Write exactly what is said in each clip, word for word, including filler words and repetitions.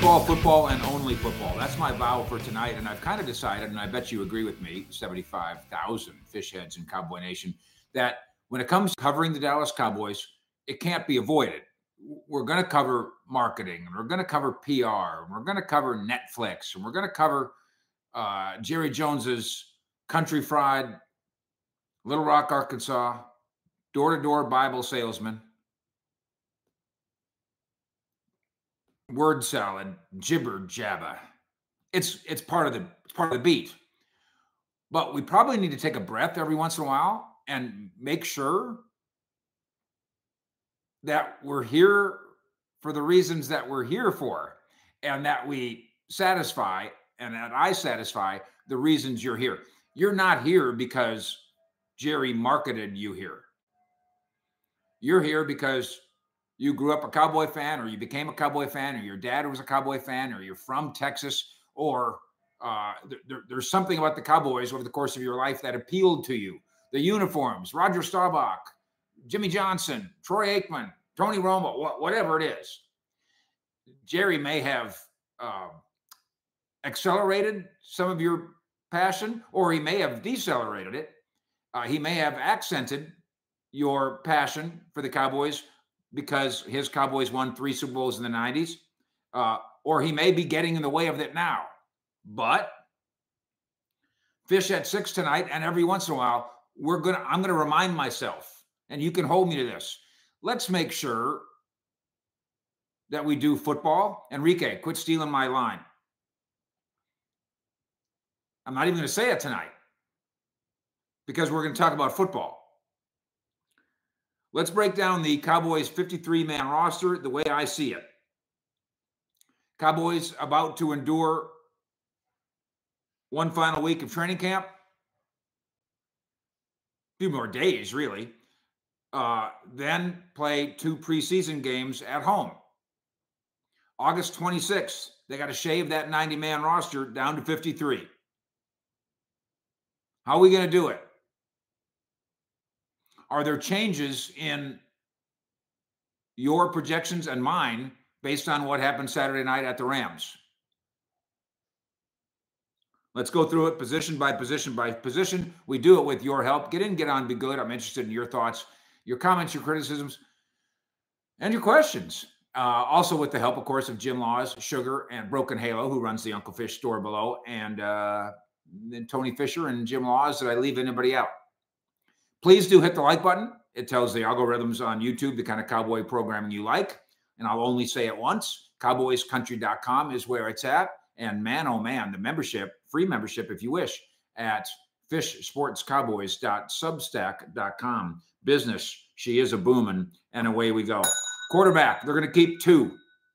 Football, football, and only football. That's my vow for tonight. And I've kind of decided, and I bet you agree with me, seventy-five thousand fish heads in Cowboy Nation, that when it comes to covering the Dallas Cowboys, it can't be avoided. We're going to cover marketing, and we're going to cover P R, and we're going to cover Netflix, and we're going to cover uh, Jerry Jones's Country Fried, Little Rock, Arkansas, door-to-door Bible salesman, word salad, jibber jabber. It's it's part of the it's part of the beat. But we probably need to take a breath every once in a while and make sure that we're here for the reasons that we're here for, and that we satisfy and that I satisfy the reasons you're here. You're not here because Jerry marketed you here. You're here because you grew up a Cowboy fan, or you became a Cowboy fan, or your dad was a Cowboy fan, or you're from Texas, or uh, there, there's something about the Cowboys over the course of your life that appealed to you. The uniforms, Roger Staubach, Jimmy Johnson, Troy Aikman, Tony Romo, wh- whatever it is. Jerry may have uh, accelerated some of your passion, or he may have decelerated it. Uh, he may have accented your passion for the Cowboys because his Cowboys won three Super Bowls in the nineties, uh, or he may be getting in the way of it now. But Fish at six tonight, and every once in a while, we're gonna. I'm gonna remind myself, and you can hold me to this. Let's make sure that we do football. Enrique, quit stealing my line. I'm not even going to say it tonight because we're going to talk about football. Let's break down the Cowboys fifty-three man roster the way I see it. Cowboys about to endure one final week of training camp. A few more days, really. Uh, then play two preseason games at home. August twenty-sixth, they got to shave that ninety man roster down to fifty-three. How are we going to do it? Are there changes in your projections and mine based on what happened Saturday night at the Rams? Let's go through it position by position by position. We do it with your help. Get in, get on, be good. I'm interested in your thoughts, your comments, your criticisms, and your questions. Uh, also with the help, of course, of Jim Laws, Sugar, and Broken Halo, who runs the Uncle Fish store below, and uh, then Tony Fisher and Jim Laws. Did I leave anybody out? Please do hit the like button. It tells the algorithms on YouTube the kind of Cowboy programming you like. And I'll only say it once. cowboys country dot com is where it's at. And man, oh man, the membership, free membership if you wish, at fish sports cowboys dot substack dot com. Business, she is a booming, and away we go. Quarterback, they're going to keep two.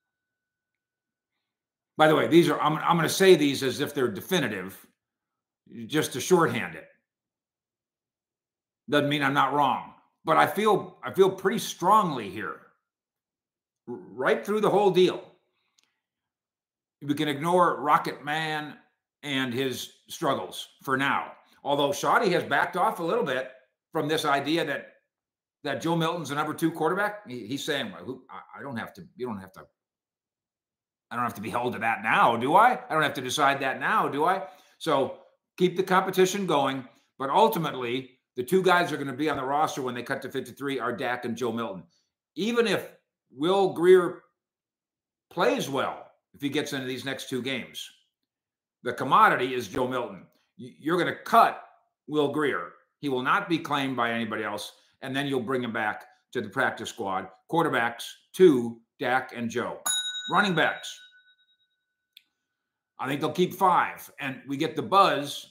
By the way, these are, I'm, I'm going to say these as if they're definitive, just to shorthand it. Doesn't mean I'm not wrong, but I feel I feel pretty strongly here, right through the whole deal. We can ignore Rocket Man and his struggles for now. Although Shoddy has backed off a little bit from this idea that that Joe Milton's the number two quarterback. He, he's saying, well, I, I don't have to. You don't have to. I don't have to be held to that now, do I? I don't have to decide that now, do I? So keep the competition going, but ultimately, the two guys are going to be on the roster when they cut to fifty-three are Dak and Joe Milton. Even if Will Grier plays well, if he gets into these next two games, the commodity is Joe Milton. You're going to cut Will Grier. He will not be claimed by anybody else, and then you'll bring him back to the practice squad. Quarterbacks, two, Dak and Joe. Running backs, I think they'll keep five, and we get the buzz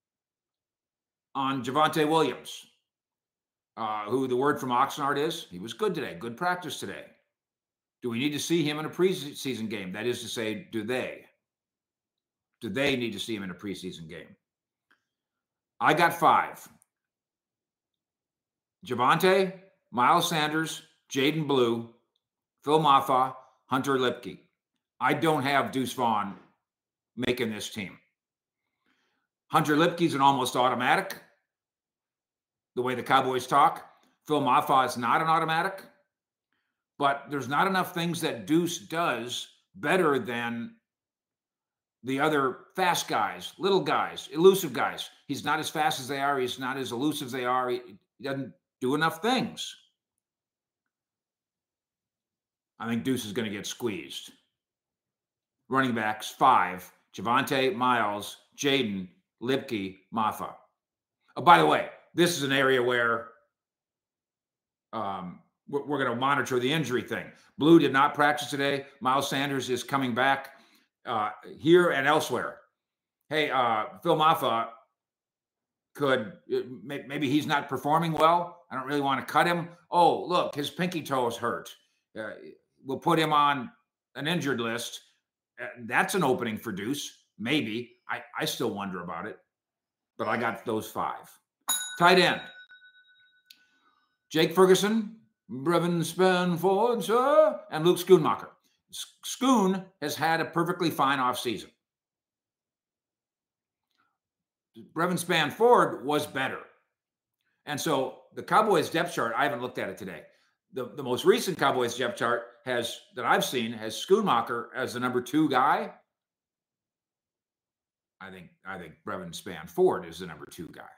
on Javonte Williams, uh, who the word from Oxnard is, he was good today, good practice today. Do we need to see him in a preseason game? That is to say, do they? Do they need to see him in a preseason game? I got five. Javonte, Miles Sanders, Jaden Blue, Phil Mafah, Hunter Lipke. I don't have Deuce Vaughn making this team. Hunter Lipke's an almost automatic, the way the Cowboys talk. Phil Mafah is not an automatic, but there's not enough things that Deuce does better than the other fast guys, little guys, elusive guys. He's not as fast as they are. He's not as elusive as they are. He, he doesn't do enough things. I think Deuce is going to get squeezed. Running backs, five, Javonte, Miles, Jaden, Lipke, Maffa. Oh, by the way, this is an area where um, we're, we're going to monitor the injury thing. Blue did not practice today. Miles Sanders is coming back uh, here and elsewhere. Hey, uh, Phil Maffa could, maybe he's not performing well. I don't really want to cut him. Oh, look, his pinky toe is hurt. Uh, we'll put him on an injured list. Uh, that's an opening for Deuce. Maybe. I, I still wonder about it. But I got those five. Tight end. Jake Ferguson, Brevin Spanford, sir, and Luke Schoonmaker. Schoon has had a perfectly fine offseason. Brevin Spanford was better. And so the Cowboys depth chart, I haven't looked at it today. The, the most recent Cowboys depth chart has, that I've seen, has Schoonmaker as the number two guy. I think I think Brevin Spanford is the number two guy.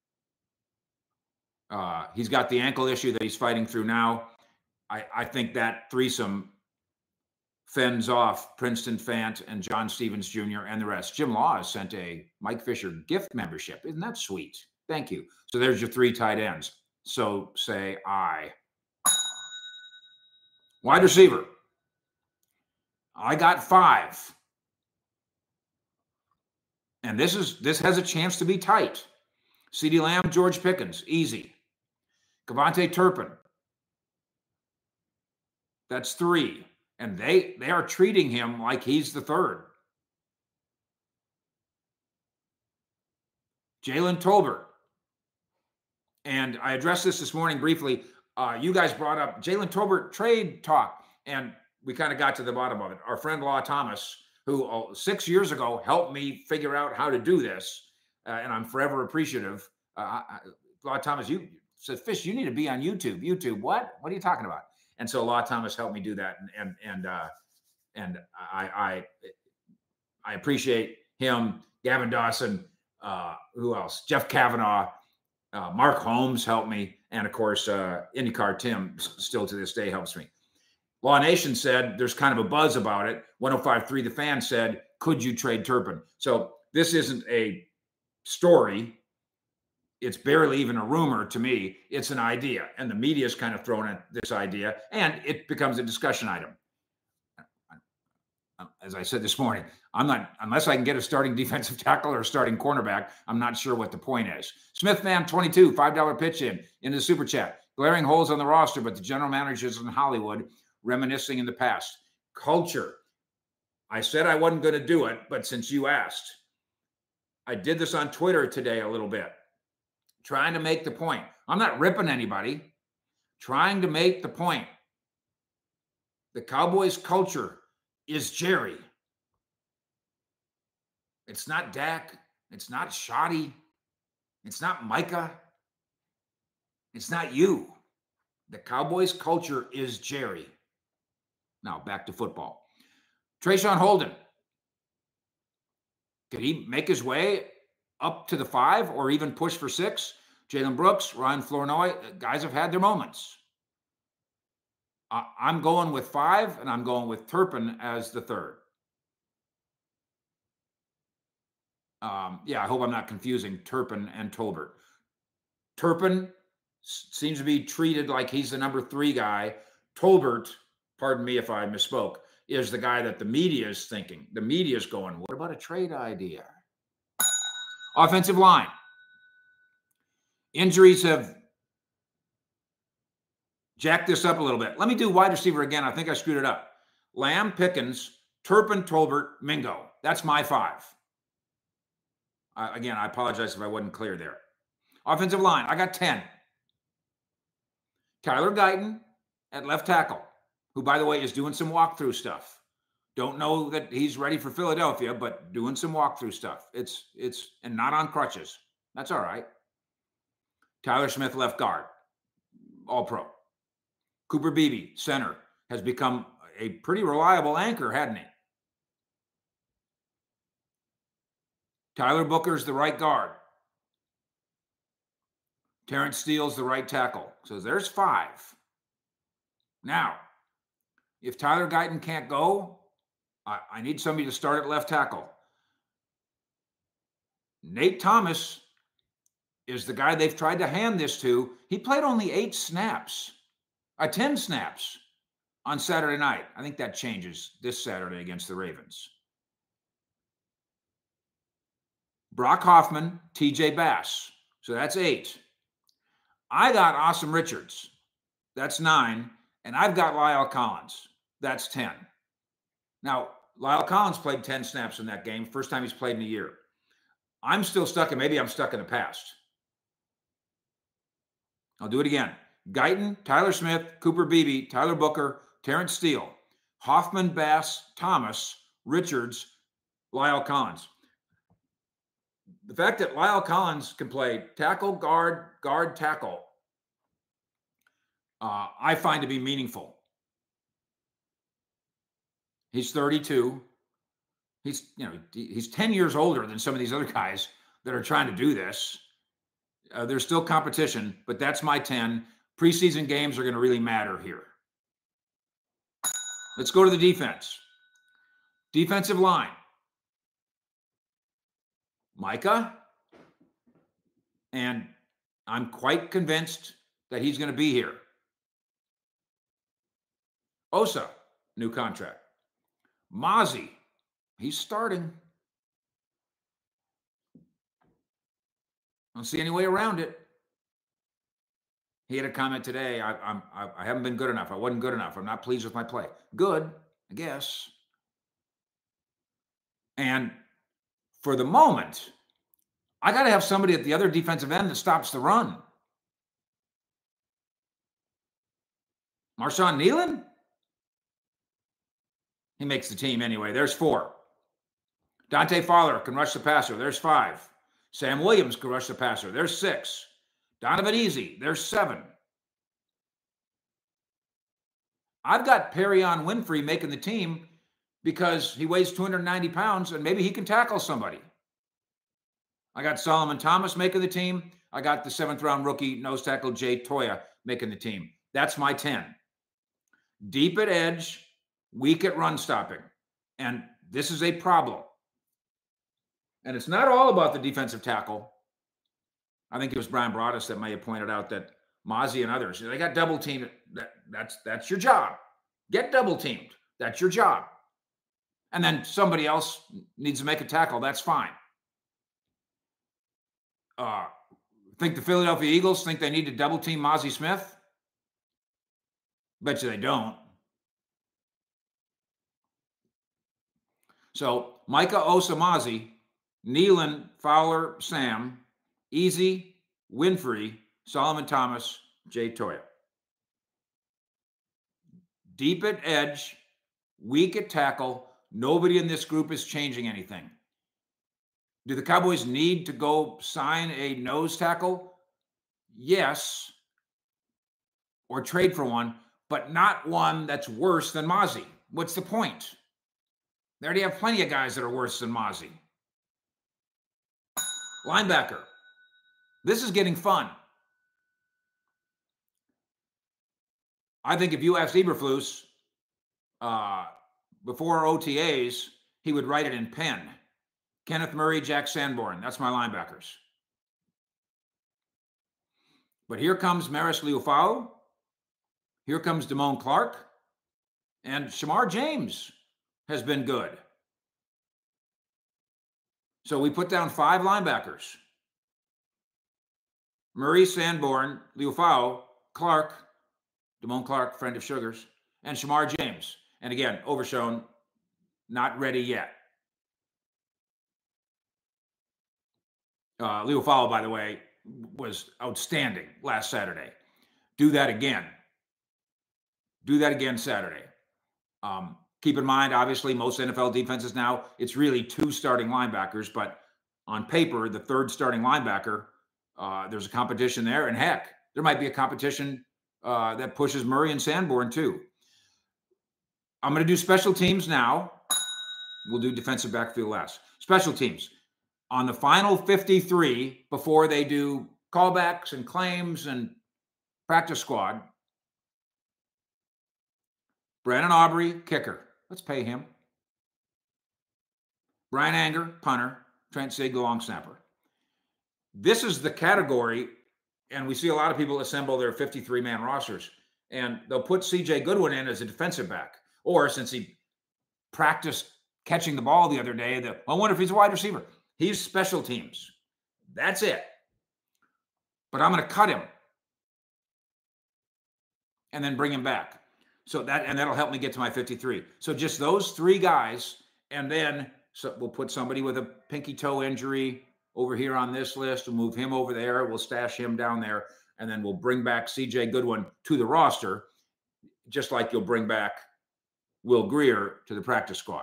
Uh, he's got the ankle issue that he's fighting through now. I, I think that threesome fends off Princeton Fant and John Stevens Junior and the rest. Jim Law has sent a Mike Fisher gift membership. Isn't that sweet? Thank you. So there's your three tight ends. So say I. Wide receiver. I got five. And this is this has a chance to be tight. CeeDee Lamb, George Pickens, easy. Kevontae Turpin. That's three. And they they are treating him like he's the third. Jalen Tolbert. And I addressed this this morning briefly. Uh, you guys brought up Jalen Tolbert trade talk, and we kind of got to the bottom of it. Our friend Law Thomas, who uh, six years ago helped me figure out how to do this, uh, and I'm forever appreciative. Uh, I, Law Thomas, you said, Fish, you need to be on YouTube. YouTube, what? What are you talking about? And so Law Thomas helped me do that, and and and uh, and I, I I appreciate him. Gavin Dawson, uh, who else? Jeff Kavanaugh, uh, Mark Holmes helped me, and of course uh, IndyCar Tim still to this day helps me. Law Nation said there's kind of a buzz about it. one oh five point three The Fan said, could you trade Turpin? So this isn't a story. It's barely even a rumor to me. It's an idea. And the media's kind of thrown at this idea, and it becomes a discussion item. As I said this morning, I'm not, unless I can get a starting defensive tackle or a starting cornerback, I'm not sure what the point is. Smithman twenty-two, five dollar pitch in, in the super chat. Glaring holes on the roster, but the general managers in Hollywood reminiscing in the past. Culture. I said I wasn't going to do it, but since you asked, I did this on Twitter today a little bit, trying to make the point. I'm not ripping anybody, trying to make the point. The Cowboys culture is Jerry. It's not Dak. It's not Shoddy. It's not Micah. It's not you. The Cowboys culture is Jerry. Now back to football. Trayshawn Holden. Could he make his way up to the five or even push for six? Jalen Brooks, Ryan Flournoy, guys have had their moments. Uh, I'm going with five, and I'm going with Turpin as the third. Um, yeah, I hope I'm not confusing Turpin and Tolbert. Turpin seems to be treated like he's the number three guy. Tolbert, pardon me if I misspoke, is the guy that the media is thinking. The media is going, what about a trade idea? Offensive line. Injuries have jacked this up a little bit. Let me do wide receiver again. I think I screwed it up. Lamb, Pickens, Turpin, Tolbert, Mingo. That's my five. Uh, again, I apologize if I wasn't clear there. Offensive line, I got ten. Tyler Guyton at left tackle, who, by the way, is doing some walkthrough stuff. Don't know that he's ready for Philadelphia, but doing some walkthrough stuff. It's, it's, and not on crutches. That's all right. Tyler Smith, left guard, all pro. Cooper Beebe, center, has become a pretty reliable anchor, hadn't he? Tyler Booker's the right guard. Terrence Steele's the right tackle. So there's five. Now, if Tyler Guyton can't go, I, I need somebody to start at left tackle. Nate Thomas is the guy they've tried to hand this to. He played only eight snaps, uh, ten snaps on Saturday night. I think that changes this Saturday against the Ravens. Brock Hoffman, T J Bass. So that's eight. I got Awesome Richards. That's nine. And I've got Lyle Collins. That's ten. Now, Lyle Collins played ten snaps in that game. First time he's played in a year. I'm still stuck, and maybe I'm stuck in the past. I'll do it again. Guyton, Tyler Smith, Cooper Beebe, Tyler Booker, Terrence Steele, Hoffman, Bass, Thomas, Richards, Lyle Collins. The fact that Lyle Collins can play tackle, guard, guard, tackle, uh, I find to be meaningful. He's thirty-two. He's, you know, he's ten years older than some of these other guys that are trying to do this. Uh, there's still competition, but that's my ten. Preseason games are going to really matter here. Let's go to the defense. Defensive line. Micah. And I'm quite convinced that he's going to be here. Osa, new contract. Mazi, he's starting. I don't see any way around it. He had a comment today. I, I'm, I, I haven't been good enough. I wasn't good enough. I'm not pleased with my play. Good, I guess. And for the moment, I got to have somebody at the other defensive end that stops the run. Marshawn Nealon? He makes the team anyway. There's four. Dante Fowler can rush the passer. There's five. Sam Williams can rush the passer. There's six. Donovan Easy. There's seven. I've got Perion Winfrey making the team because he weighs two hundred ninety pounds and maybe he can tackle somebody. I got Solomon Thomas making the team. I got the seventh round rookie nose tackle Jay Toya making the team. That's my ten. Deep at edge, weak at run stopping. And this is a problem. And it's not all about the defensive tackle. I think it was Brian Broaddus that may have pointed out that Mazi and others, they got double teamed. That, that's, that's your job. Get double teamed. That's your job. And then somebody else needs to make a tackle. That's fine. Uh, think the Philadelphia Eagles think they need to double team Mazi Smith? Bet you they don't. So Micah, Osa, Mazi, Nealon, Fowler, Sam, Easy, Winfrey, Solomon Thomas, Jay Toya. Deep at edge, weak at tackle. Nobody in this group is changing anything. Do the Cowboys need to go sign a nose tackle? Yes. Or trade for one, but not one that's worse than Mazi. What's the point? They already have plenty of guys that are worse than Mazi. Linebacker. This is getting fun. I think if you asked Eberflus uh, before O T As, he would write it in pen. Kenneth Murray, Jack Sanborn. That's my linebackers. But here comes Maris Liufau. Here comes Damone Clark. And Shamar James has been good. So we put down five linebackers. Murray, Sanborn, Liufau, Clark, Damone Clark, friend of Sugars, and Shamar James. And again, Overshown, not ready yet. Uh, Liufau, by the way, was outstanding last Saturday. Do that again. Do that again Saturday. Um, keep in mind, obviously, most N F L defenses now, it's really two starting linebackers, but on paper, the third starting linebacker, uh, there's a competition there. And heck, there might be a competition uh, that pushes Murray and Sanborn too. I'm going to do special teams now. We'll do defensive backfield last. Special teams. On the final fifty-three, before they do callbacks and claims and practice squad, Brandon Aubrey, kicker. Let's pay him. Brian Anger, punter. Trent Sieg, the long snapper. This is the category, and we see a lot of people assemble their fifty-three man rosters, and they'll put C J Goodwin in as a defensive back. Or since he practiced catching the ball the other day, the, I wonder if he's a wide receiver. He's special teams. That's it. But I'm going to cut him and then bring him back. So that, and that'll help me get to my fifty-three. So just those three guys, and then so we'll put somebody with a pinky toe injury over here on this list. We'll move him over there. We'll stash him down there, and then we'll bring back C J Goodwin to the roster, just like you'll bring back Will Grier to the practice squad.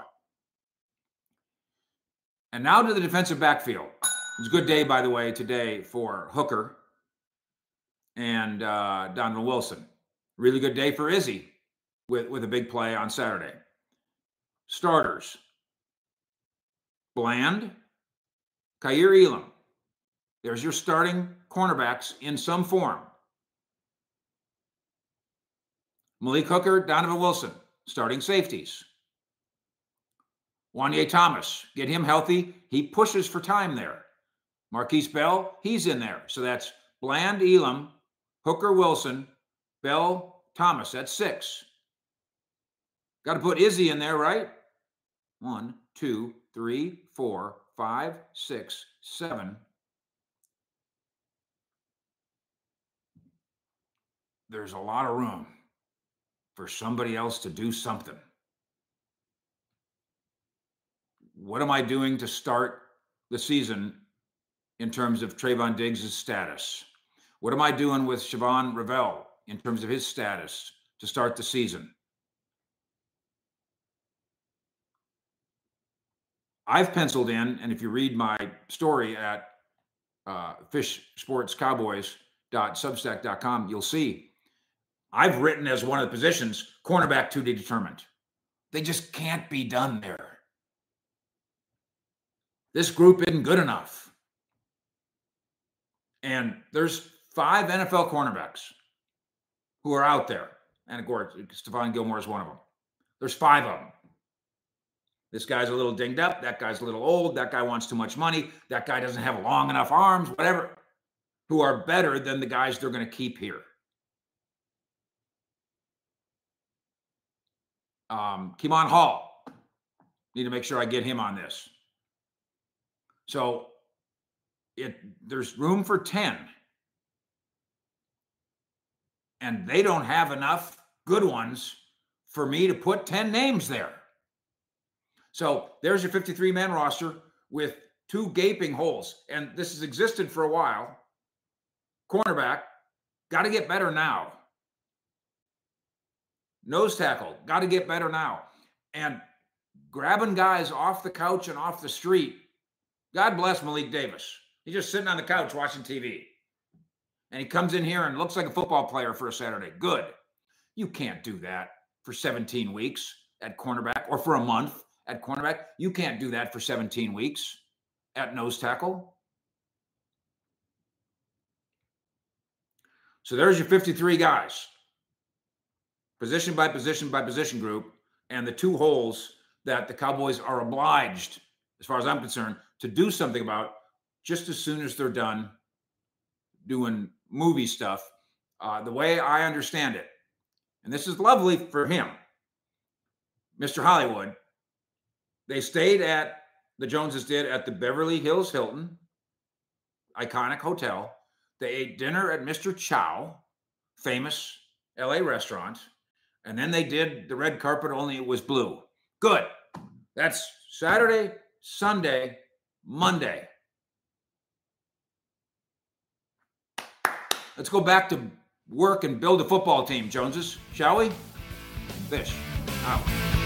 And now to the defensive backfield. It's a good day, by the way, today for Hooker and uh, Donovan Wilson. Really good day for Izzy with, with a big play on Saturday. Starters. Bland, Kaiir Elam. There's your starting cornerbacks in some form. Malik Hooker, Donovan Wilson, starting safeties. Wanye Thomas, get him healthy. He pushes for time there. Marquise Bell, he's in there. So that's Bland, Elam, Hooker, Wilson, Bell, Thomas. That's six. Got to put Izzy in there, right? One, two, three, four, five, six, seven. There's a lot of room for somebody else to do something. What am I doing to start the season in terms of Trayvon Diggs' status? What am I doing with Siobhan Ravel in terms of his status to start the season? I've penciled in, and if you read my story at uh, fish sports cowboys dot substack dot com, you'll see I've written as one of the positions, cornerback to be determined. They just can't be done there. This group isn't good enough. And there's five N F L cornerbacks who are out there. And of course, Stephon Gilmore is one of them. There's five of them. This guy's a little dinged up. That guy's a little old. That guy wants too much money. That guy doesn't have long enough arms, whatever, who are better than the guys they're going to keep here. Um, Keemon Hall. Need to make sure I get him on this. So it there's room for ten. And they don't have enough good ones for me to put ten names there. So there's your fifty-three man roster with two gaping holes. And this has existed for a while. Cornerback, got to get better now. Nose tackle, got to get better now. And grabbing guys off the couch and off the street. God bless Malik Davis. He's just sitting on the couch watching T V. And he comes in here and looks like a football player for a Saturday. Good. You can't do that for seventeen weeks at cornerback or for a month at cornerback. You can't do that for seventeen weeks at nose tackle. So there's your fifty-three guys. Position by position by position group, and the two holes that the Cowboys are obliged, as far as I'm concerned, to do something about just as soon as they're done doing movie stuff, uh, the way I understand it. And this is lovely for him, Mister Hollywood. They stayed at, the Joneses did, at the Beverly Hills Hilton, iconic hotel. They ate dinner at Mister Chow, famous L A restaurant. And then they did the red carpet, only it was blue. Good. That's Saturday, Sunday, Monday. Let's go back to work and build a football team, Joneses, shall we? Fish out.